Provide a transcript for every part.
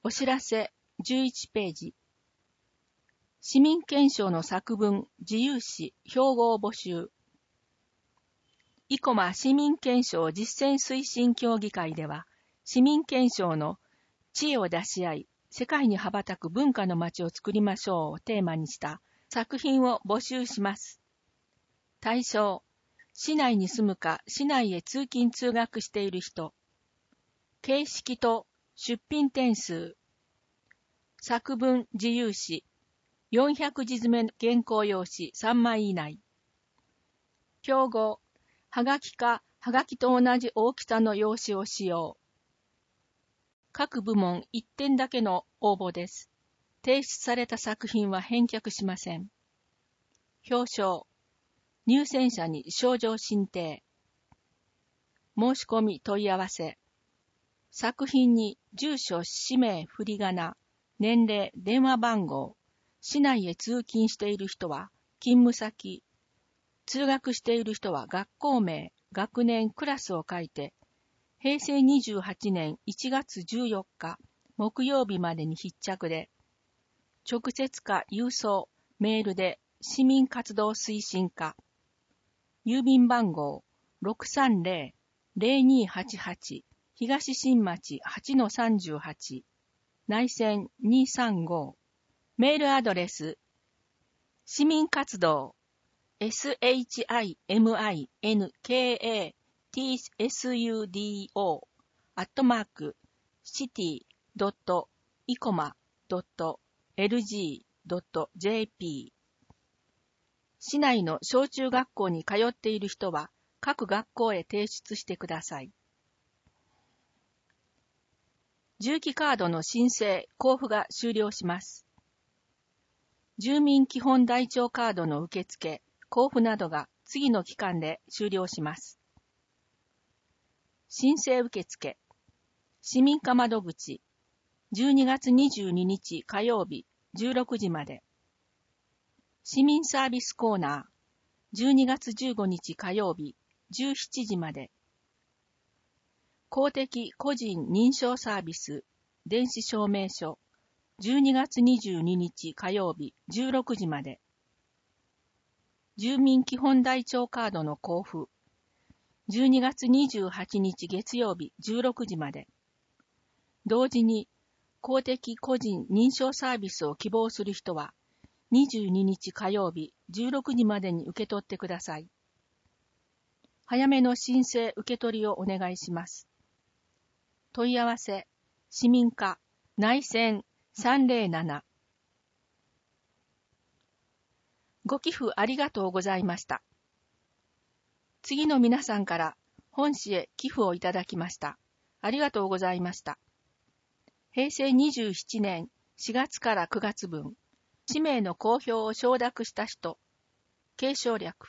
お知らせ11ページ。市民憲章の作文、自由詩、標語を募集。生駒市民憲章実践推進協議会では、市民憲章の知恵を出し合い、世界に羽ばたく文化の街を作りましょうをテーマにした作品を募集します。対象、市内に住むか市内へ通勤通学している人。形式と出品点数。作文自由詩。400字詰め原稿用紙3枚以内。標語、はがきかはがきと同じ大きさの用紙を使用。各部門1点だけの応募です。提出された作品は返却しません。表彰。入選者に賞状申請。申し込み問い合わせ。作品に住所、氏名、振り仮名、年齢、電話番号、市内へ通勤している人は勤務先、通学している人は学校名、学年、クラスを書いて、平成28年1月14日木曜日までに必着で、直接か郵送、メールで市民活動推進課、郵便番号 630-0288 東新町 8-38 内線235メールアドレス市民活動 shiminkatsudo@city.icoma.lg.jp 市内の小中学校に通っている人は各学校へ提出してください。重機カードの申請・交付が終了します。住民基本台帳カードの受付・交付などが次の期間で終了します。申請受付、市民課窓口、12月22日火曜日16時まで。市民サービスコーナー、12月15日火曜日17時まで。公的個人認証サービス、電子証明書、12月22日火曜日16時まで。住民基本台帳カードの交付、12月28日月曜日16時まで。同時に、公的個人認証サービスを希望する人は、22日火曜日16時までに受け取ってください。早めの申請受け取りをお願いします。問い合わせ、市民課、内線307。ご寄付ありがとうございました。次の皆さんから本市へ寄付をいただきました。ありがとうございました。平成27年4月から9月分、氏名の公表を承諾した人、継承略。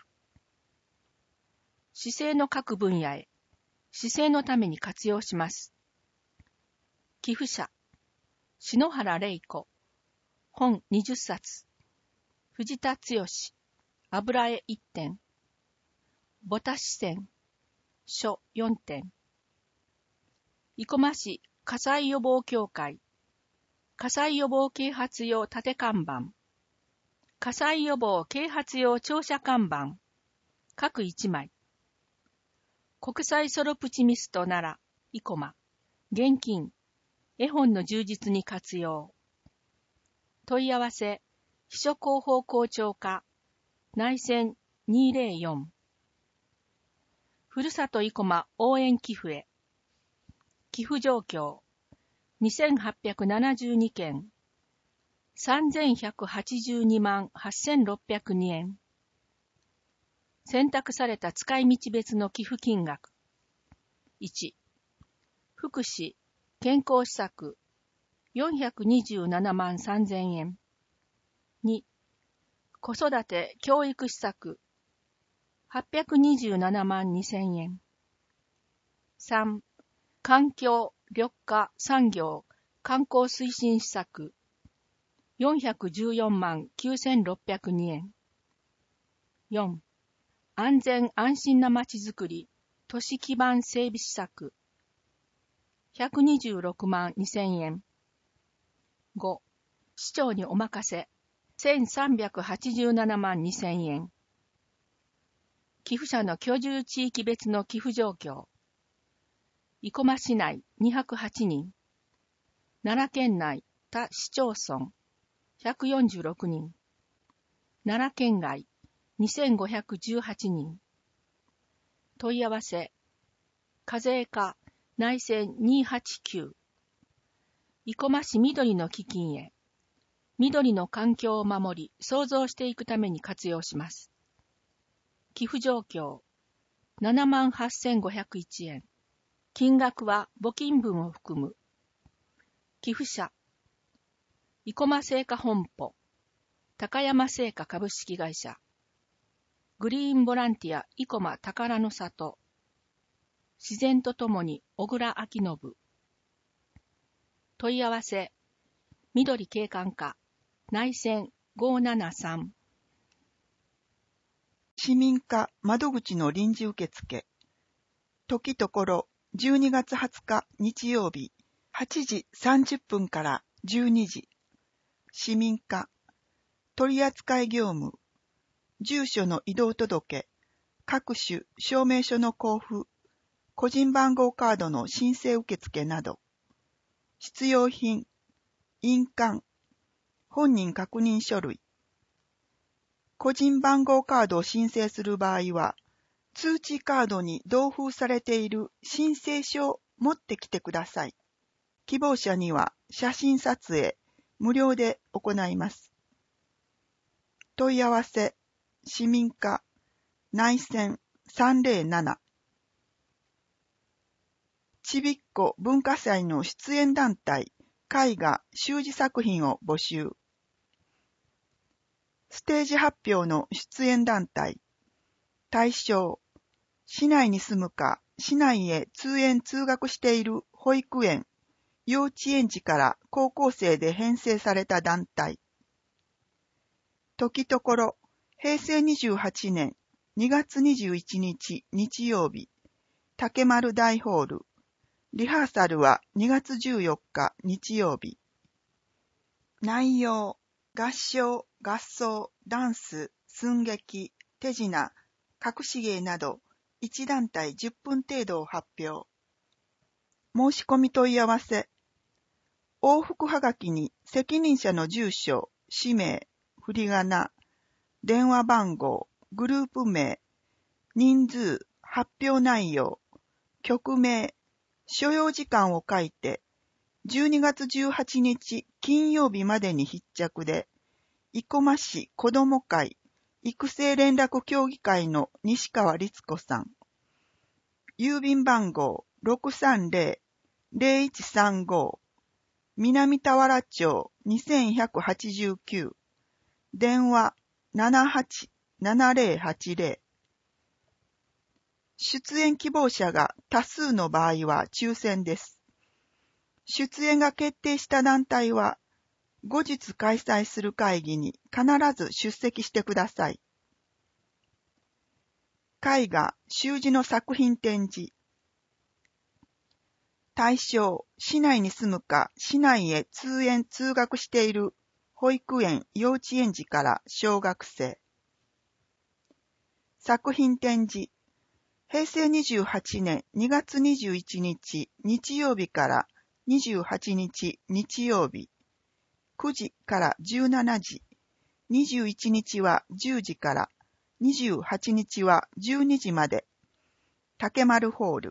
市政の各分野へ、市政のために活用します。寄付者、篠原玲子、本20冊、藤田剛、油絵1点、ボタ支線、書4点、生駒市火災予防協会、火災予防啓発用縦看板、火災予防啓発用庁舎看板、各1枚、国際ソロプチミストなら、生駒、現金、絵本の充実に活用。問い合わせ、秘書広報校長課、内線204。ふるさと生駒応援寄付へ。寄付状況、2872件、3182万8602円。選択された使い道別の寄付金額。1、福祉、健康施策、427万3000円。2、子育て教育施策、827万2000円。3、環境、緑化、産業、観光推進施策、414万9602円。4、安全安心なまちづくり、都市基盤整備施策、126万2000円。 5、市長にお任せ、1387万2000円。寄付者の居住地域別の寄付状況。生駒市内208人。奈良県内他市町村146人。奈良県外2518人。問い合わせ。課税課内線289。生駒市緑の基金へ。緑の環境を守り、創造していくために活用します。寄付状況。78,501円。金額は募金分を含む。寄付者。生駒製菓本舗。高山製菓株式会社。グリーンボランティア生駒宝の里。自然とともに小倉明信。問い合わせ。緑景観課内線573。 市民課窓口の臨時受付。時ところ12月20日日曜日8時30分から12時。市民課取扱業務。住所の移動届。各種証明書の交付。個人番号カードの申請受付など。必要品。印鑑。本人確認書類。個人番号カードを申請する場合は、通知カードに同封されている申請書を持ってきてください。希望者には写真撮影、無料で行います。問い合わせ、市民課、内線307。ちびっこ文化祭の出演団体、絵画、習字作品を募集。ステージ発表の出演団体。対象。市内に住むか、市内へ通園通学している保育園、幼稚園児から高校生で編成された団体。時ところ、平成28年2月21日日曜日、竹丸大ホール。リハーサルは2月14日日曜日。内容、合唱、合奏、ダンス、寸劇、手品、隠し芸など、1団体10分程度を発表。申し込み問い合わせ。往復はがきに責任者の住所、氏名、振り仮名、電話番号、グループ名、人数、発表内容、曲名、所要時間を書いて、12月18日金曜日までに必着で、生駒市子ども会育成連絡協議会の西川律子さん。郵便番号 630-0135 南田原町2189電話 787080。出演希望者が多数の場合は抽選です。出演が決定した団体は、後日開催する会議に必ず出席してください。絵画、習字の作品展示。対象、市内に住むか、市内へ通園通学している保育園、幼稚園児から小学生。作品展示。平成28年2月21日日曜日から28日日曜日。9時から17時。21日は10時から、28日は12時まで。竹丸ホール。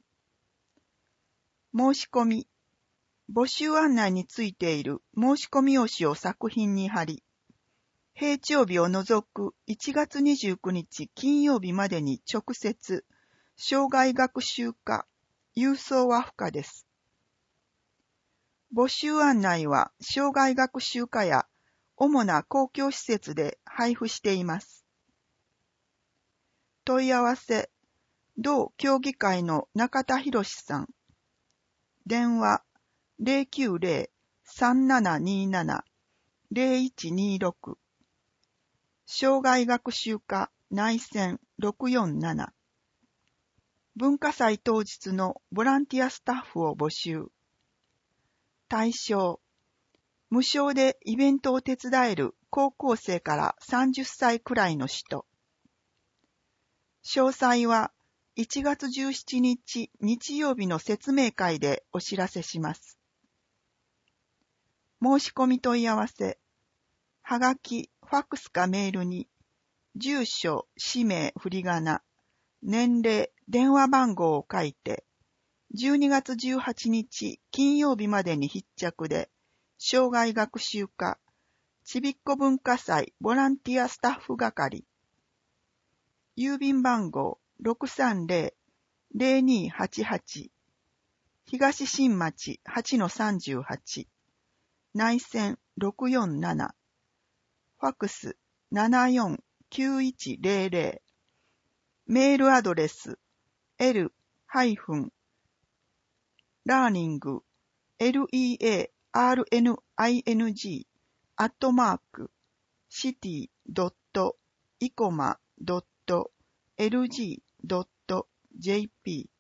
申し込み。募集案内についている申し込み用紙を作品に貼り、平常日を除く1月29日金曜日までに直接、生涯学習課、郵送は不可です。募集案内は生涯学習課や主な公共施設で配布しています。問い合わせ、同協議会の中田博さん。電話、090-3727-0126。生涯学習課内線647。文化祭当日のボランティアスタッフを募集。対象、 無償でイベントを手伝える高校生から30歳くらいの人。詳細は1月17日日曜日の説明会でお知らせします。申し込み問い合わせ、はがき、ファックスかメールに、住所、氏名、振り仮名、年齢、電話番号を書いて、12月18日金曜日までに必着で、生涯学習課、ちびっこ文化祭ボランティアスタッフ係、郵便番号 630-0288、東新町 8-38、内線647、ファックス749100、メールアドレス learning@city.icoma.lg.jp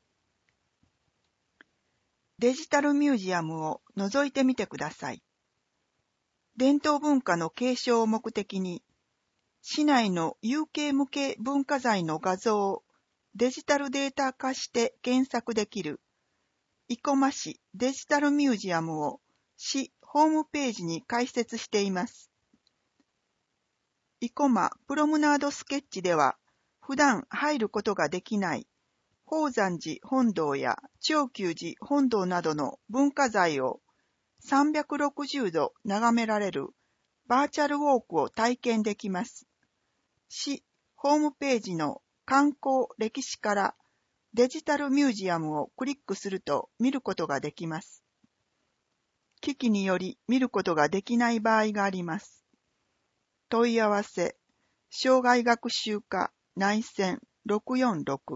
デジタルミュージアムを覗いてみてください。伝統文化の継承を目的に、市内の有形無形文化財の画像をデジタルデータ化して検索できる生駒市デジタルミュージアムを市ホームページに開設しています。生駒プロムナードスケッチでは普段入ることができない宝山寺本堂や長久寺本堂などの文化財を360度眺められるバーチャルウォークを体験できます。市ホームページの観光歴史からデジタルミュージアムをクリックすると見ることができます。機器により見ることができない場合があります。問い合わせ、生涯学習課内線646。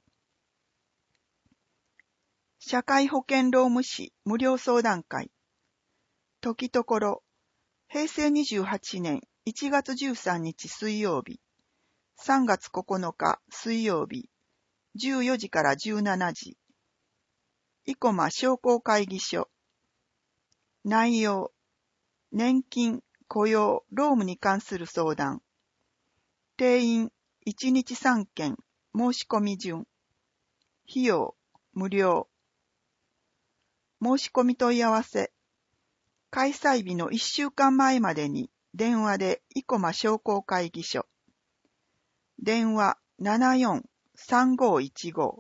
社会保険労務士無料相談会。時ところ、平成28年1月13日水曜日、3月9日水曜日、14時から17時、生駒商工会議所。内容、年金、雇用、労務に関する相談。定員、1日3件、申し込み順。費用、無料。申し込み問い合わせ。開催日の1週間前までに電話で生駒商工会議所。電話74-3515。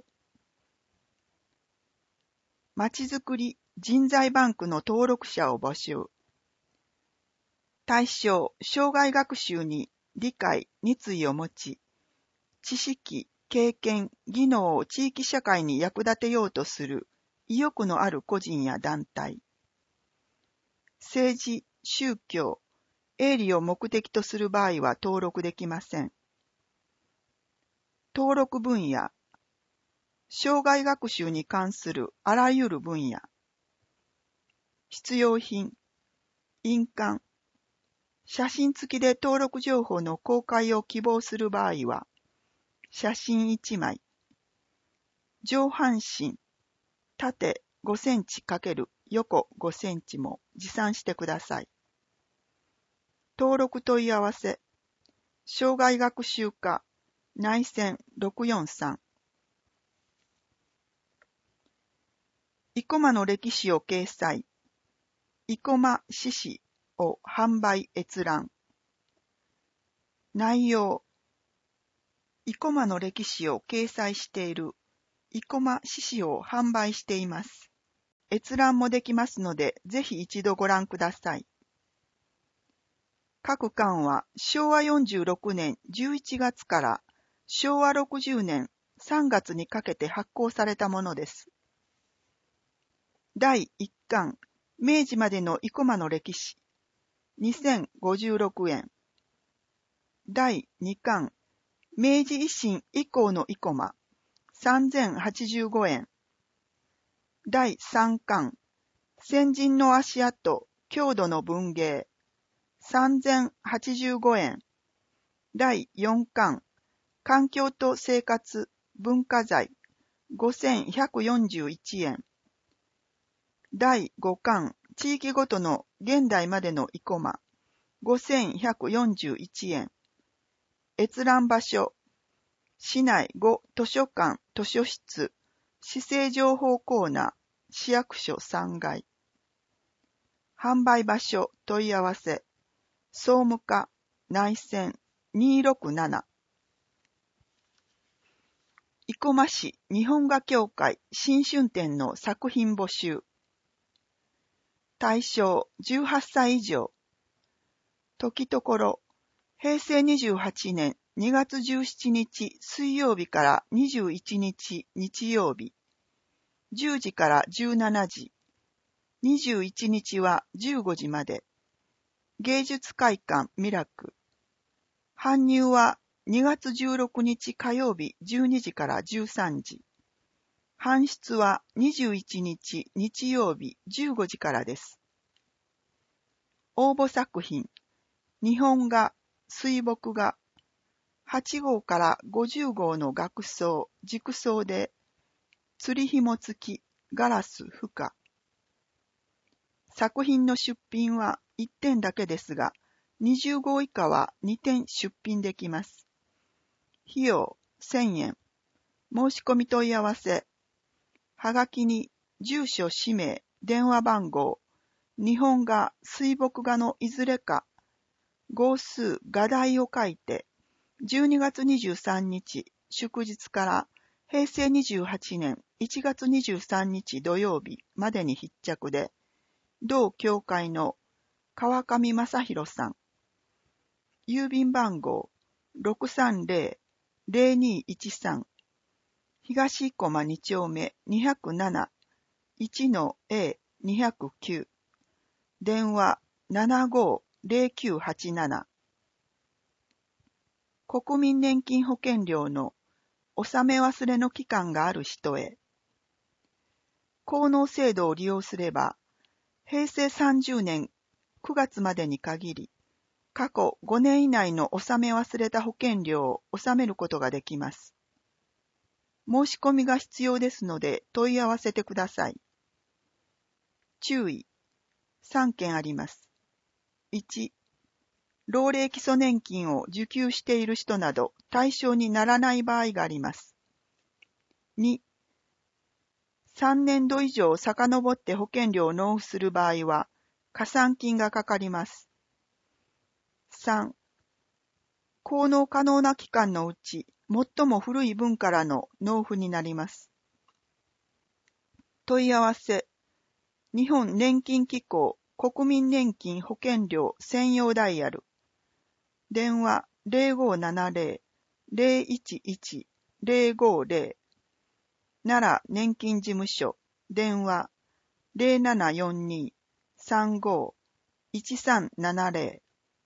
まちづくり人材バンクの登録者を募集。対象、生涯学習に理解、熱意を持ち、知識、経験、技能を地域社会に役立てようとする意欲のある個人や団体。政治、宗教、営利を目的とする場合は登録できません。登録分野、生涯学習に関するあらゆる分野。必要品、印鑑、写真付きで登録情報の公開を希望する場合は、写真1枚、上半身、縦5センチ×横5センチも持参してください。登録問い合わせ、生涯学習課、内線643。生駒の歴史を掲載、生駒志士を販売閲覧。内容、生駒の歴史を掲載している生駒志士を販売しています。閲覧もできますので、ぜひ一度ご覧ください。各巻は昭和46年11月から昭和60年3月にかけて発行されたものです。第1巻、明治までの生駒の歴史、2056円。第2巻、明治維新以降の生駒、3085円。第3巻、先人の足跡、郷土の文芸、3085円。第4巻、環境と生活、文化財、5141円。第5巻、 地域ごとの現代までの生駒、5141円。閲覧場所、市内5図書館、図書室、市政情報コーナー、市役所3階。販売場所、問い合わせ、総務課、内線267。生駒市日本画協会新春展の作品募集。対象18歳以上。時ところ、平成28年2月17日水曜日から21日日曜日、10時から17時、21日は15時まで。芸術会館ミラク。搬入は2月16日火曜日12時から13時。搬出は21日日曜日15時からです。応募作品、日本画、水墨画、8号から50号の額装、軸装で、釣り紐付き、ガラス、負荷。作品の出品は1点だけですが、20号以下は2点出品できます。費用1000円。申し込み問い合わせ。はがきに住所、氏名、電話番号、日本画、水墨画のいずれか、号数、画題を書いて、12月23日、祝日から平成28年1月23日土曜日までに必着で、同協会の川上正弘さん。郵便番号 630-0213 東生駒2丁目207 1-A209 電話750987。国民年金保険料の納め忘れの期間がある人へ。効能制度を利用すれば、平成30年9月までに限り、過去5年以内の納め忘れた保険料を納めることができます。申し込みが必要ですので問い合わせてください。注意。3件あります。1、老齢基礎年金を受給している人など対象にならない場合があります。2、3年度以上遡って保険料を納付する場合は加算金がかかります。3、効能可能な期間のうち最も古い分からの納付になります。問い合わせ、日本年金機構国民年金保険料専用ダイヤル。電話 0570-011-050 奈良年金事務所。電話 0742-35-1370。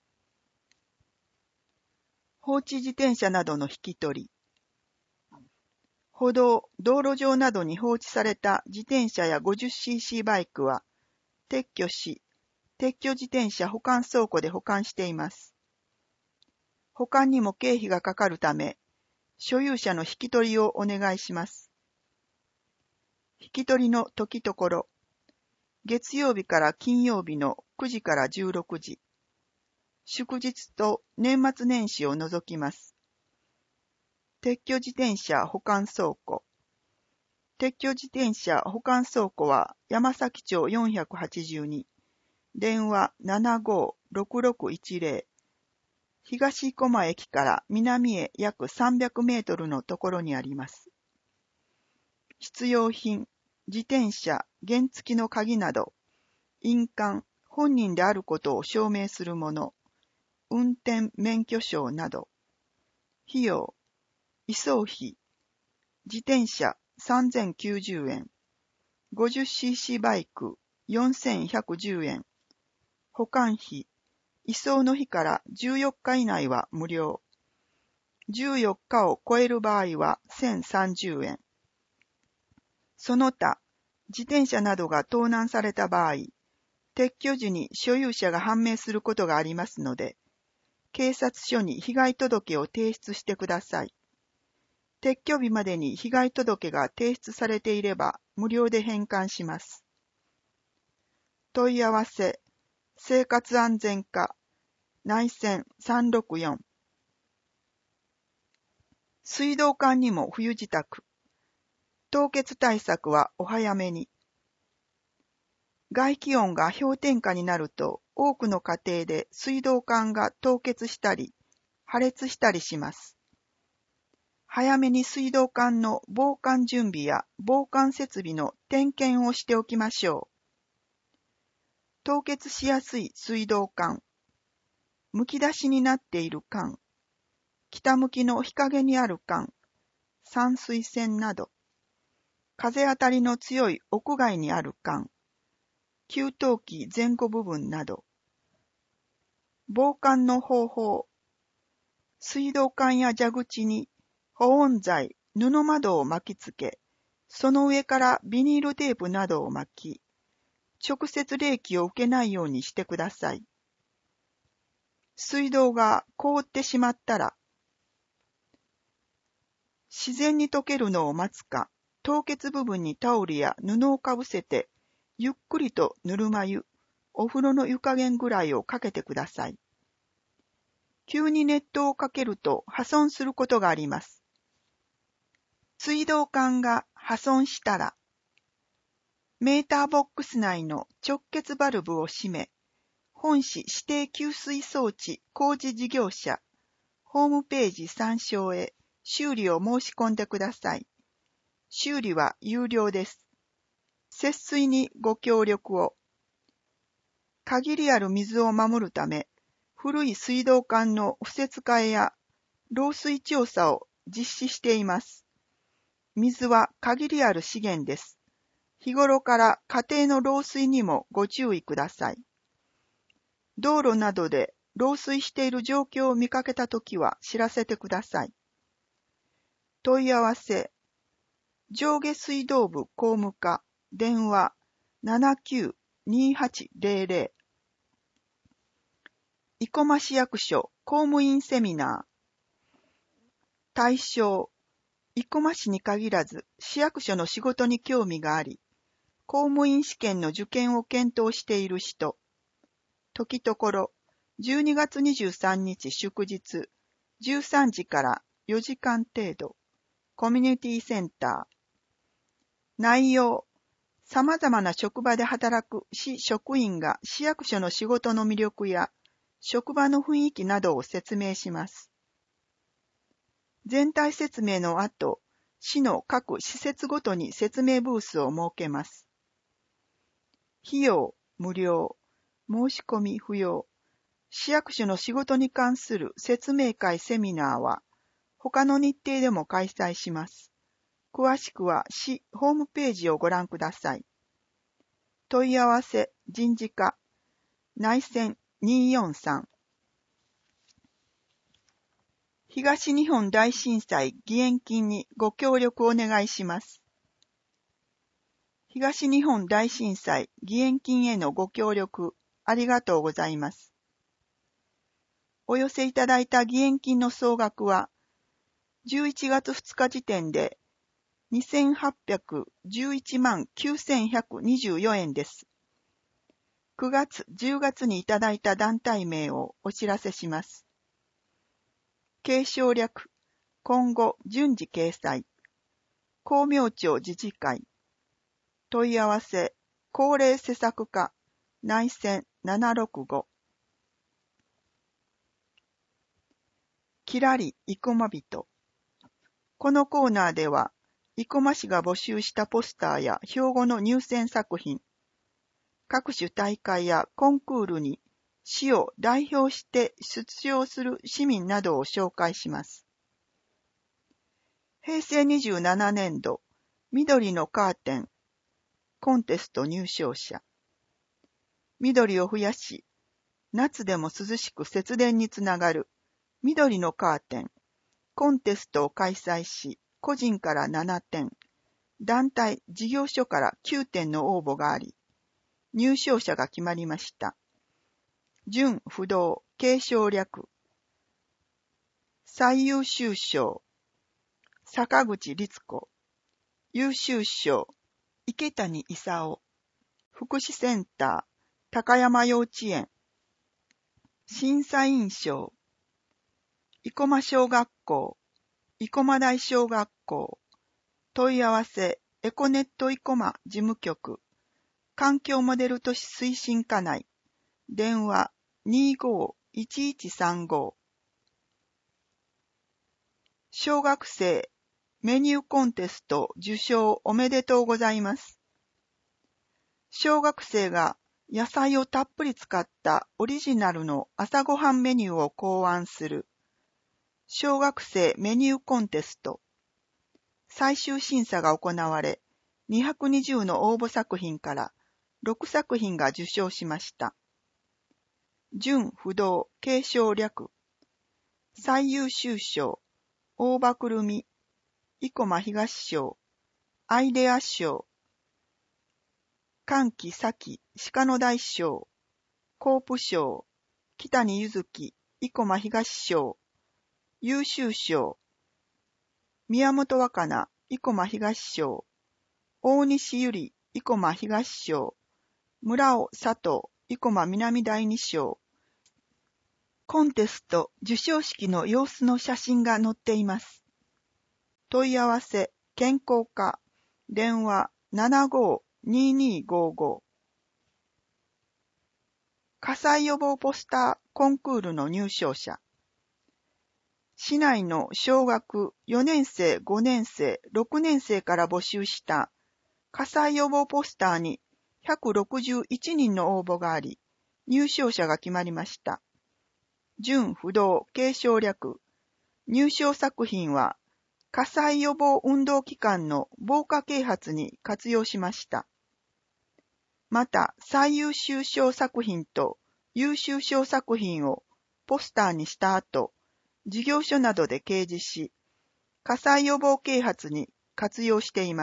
放置自転車などの引き取り。歩道、道路上などに放置された自転車や 50cc バイクは撤去し、撤去自転車保管倉庫で保管しています。保管にも経費がかかるため、所有者の引き取りをお願いします。引き取りの時ところ、月曜日から金曜日の9時から16時、祝日と年末年始を除きます。撤去自転車保管倉庫。撤去自転車保管倉庫は山崎町482、電話 756610、東生駒駅から南へ約300メートルのところにあります。必要品、自転車、原付の鍵など、印鑑、本人であることを証明するもの、運転免許証など、費用、移送費、自転車3090円、50cc バイク4110円、保管費、移送の日から14日以内は無料、14日を超える場合は1030円。その他、自転車などが盗難された場合、撤去時に所有者が判明することがありますので、警察署に被害届を提出してください。撤去日までに被害届が提出されていれば無料で返還します。 問い合わせ、生活安全課、内線364。水道管にも冬支度。凍結対策はお早めに。外気温が氷点下になると、多くの家庭で水道管が凍結したり、破裂したりします。早めに水道管の防寒準備や防寒設備の点検をしておきましょう。凍結しやすい水道管、むき出しになっている管、北向きの日陰にある管、散水栓など、風当たりの強い屋外にある管、給湯器前後部分など、防寒の方法、水道管や蛇口に保温材、布窓を巻き付け、その上からビニールテープなどを巻き、直接冷気を受けないようにしてください。水道が凍ってしまったら、自然に溶けるのを待つか、凍結部分にタオルや布をかぶせて、ゆっくりとぬるま湯、お風呂の湯加減ぐらいをかけてください。急に熱湯をかけると破損することがあります。水道管が破損したら、メーターボックス内の直結バルブを閉め、本市指定給水装置工事事業者、ホームページ参照へ修理を申し込んでください。修理は有料です。節水にご協力を。限りある水を守るため、古い水道管の敷設替えや漏水調査を実施しています。水は限りある資源です。日頃から家庭の漏水にもご注意ください。道路などで漏水している状況を見かけたときは知らせてください。問い合わせ、上下水道部工務課、電話 79-2800。生駒市役所公務員セミナー。対象、生駒市に限らず市役所の仕事に興味があり、公務員試験の受験を検討している人。時ところ、12月23日祝日、13時から4時間程度、コミュニティセンター。内容、様々な職場で働く市職員が市役所の仕事の魅力や、職場の雰囲気などを説明します。全体説明の後、市の各施設ごとに説明ブースを設けます。費用、無料、申し込み不要。市役所の仕事に関する説明会セミナーは、他の日程でも開催します。詳しくは市ホームページをご覧ください。問い合わせ、人事課、内線243。東日本大震災義援金にご協力お願いします。東日本大震災義援金へのご協力ありがとうございます。お寄せいただいた義援金の総額は、11月2日時点で2811万9124円です。9月、10月にいただいた団体名をお知らせします。継承略、今後順次掲載。光明町自治会。問い合わせ、高齢施策課、内線765。きらり生駒人。このコーナーでは、生駒市が募集したポスターや標語の入選作品、各種大会やコンクールに市を代表して出場する市民などを紹介します。平成27年度、緑のカーテン、コンテスト入賞者。緑を増やし、夏でも涼しく節電につながる、緑のカーテン、コンテストを開催し、個人から7点、団体・事業所から9点の応募があり、入賞者が決まりました。準不動継承略。最優秀賞、坂口律子。優秀賞、池谷勲。福祉センター、 高山幼稚園、審査員賞、生駒小学校、生駒台小学校、問い合わせ、エコネット生駒事務局、環境モデル都市推進課内、電話25-1135。小学生メニューコンテスト受賞おめでとうございます。小学生が野菜をたっぷり使ったオリジナルの朝ごはんメニューを考案する小学生メニューコンテスト。最終審査が行われ、220の応募作品から6作品が受賞しました。準不動継承略。最優秀賞、大場くるみ、生駒東賞、アイデア賞、歓喜咲鹿野台賞、コープ賞、北にゆずき、生駒東賞、優秀賞、宮本若菜、生駒東賞、大西ゆり、生駒東賞、村尾佐藤、生駒南第二賞。コンテスト受賞式の様子の写真が載っています。問い合わせ、健康課、電話75-2255。火災予防ポスターコンクールの入賞者。市内の小学4年生、5年生、6年生から募集した火災予防ポスターに161人の応募があり、入賞者が決まりました。準不動継承略。入賞作品は火災予防運動機関の防火啓発に活用しました。また、最優秀賞作品と優秀賞作品をポスターにした後、事業所などで掲示し、火災予防啓発に活用しています。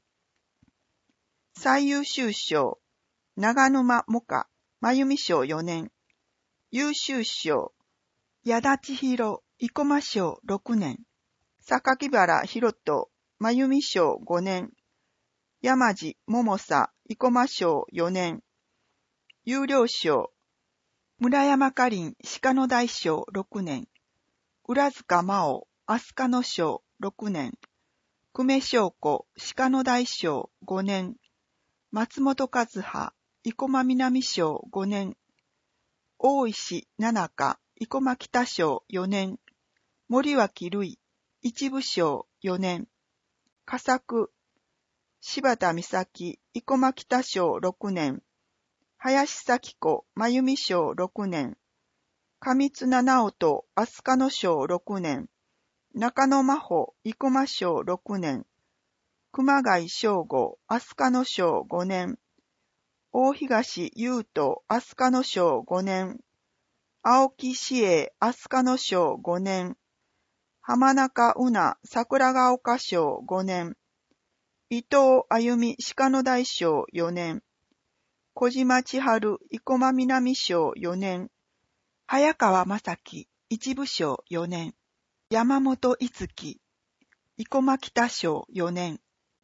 最優秀賞、長沼萌歌、真由美賞4年。優秀賞、矢田千尋、生駒賞6年。榊原博人、真由美賞5年。山地桃沙、生駒賞4年。優良賞、村山かりん、鹿野台賞6年。浦塚真央、飛鳥野賞6年。久米翔子、鹿野台賞5年。松本和葉、生駒南賞5年。大石七香、生駒北賞4年。森脇瑠衣、一部賞4年。佳作、柴田美咲、生駒北賞6年。林咲子、真由美賞6年。上綱直人、飛鳥野賞6年。中野真帆、生駒賞6年。熊谷翔吾、飛鳥野賞5年。大東優斗、飛鳥野賞5年。青木志英、飛鳥野賞5年。浜中うな、桜ヶ丘賞5年。伊藤あゆみ、鹿野台賞4年。小島千春、生駒南賞4年。早川正樹、一部賞4年。山本いつき、生駒北賞4年。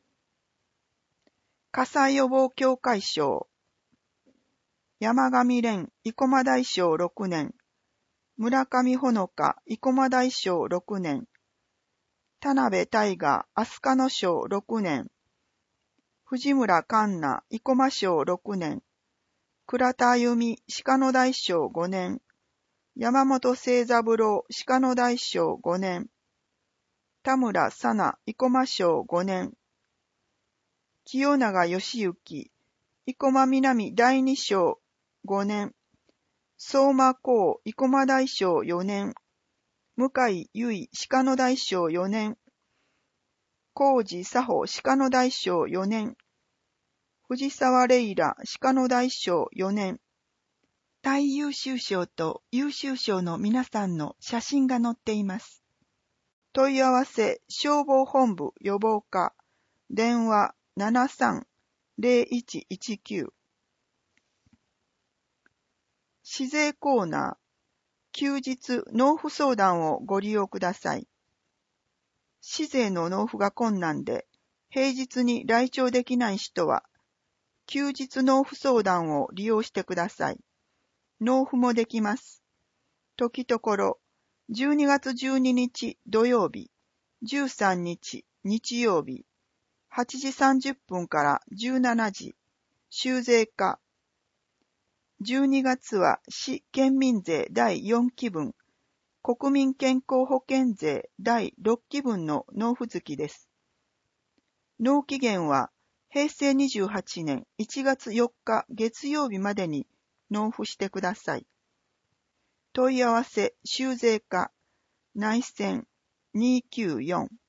火災予防協会賞。山上蓮、生駒台賞6年。村上ほのか、生駒台賞6年。田辺大河、飛鳥野賞6年。藤村環奈、生駒賞6年。倉田あゆみ、鹿野台賞5年。山本清三郎、鹿野台賞5年。田村さな、生駒賞5年。清永義行、生駒南第二賞5年。相馬光、生駒台賞4年。向井由衣、鹿野台賞4年。浩二佐穂、鹿野台賞4年。藤沢レイラ、鹿野台賞4年。最優秀賞と優秀賞の皆さんの写真が載っています。問い合わせ、消防本部予防課、電話73-0119。市税コーナー、休日納付相談をご利用ください。市税の納付が困難で、平日に来庁できない人は、 休日納付相談を利用してください。納付もできます。時ところ、12月12日土曜日、13日日曜日、8時30分から17時、州税課。12月は市県民税第4期分、国民健康保険税第6期分の納付月です。納期限は平成28年1月4日月曜日までに納付してください。問い合わせ、州税課、内線294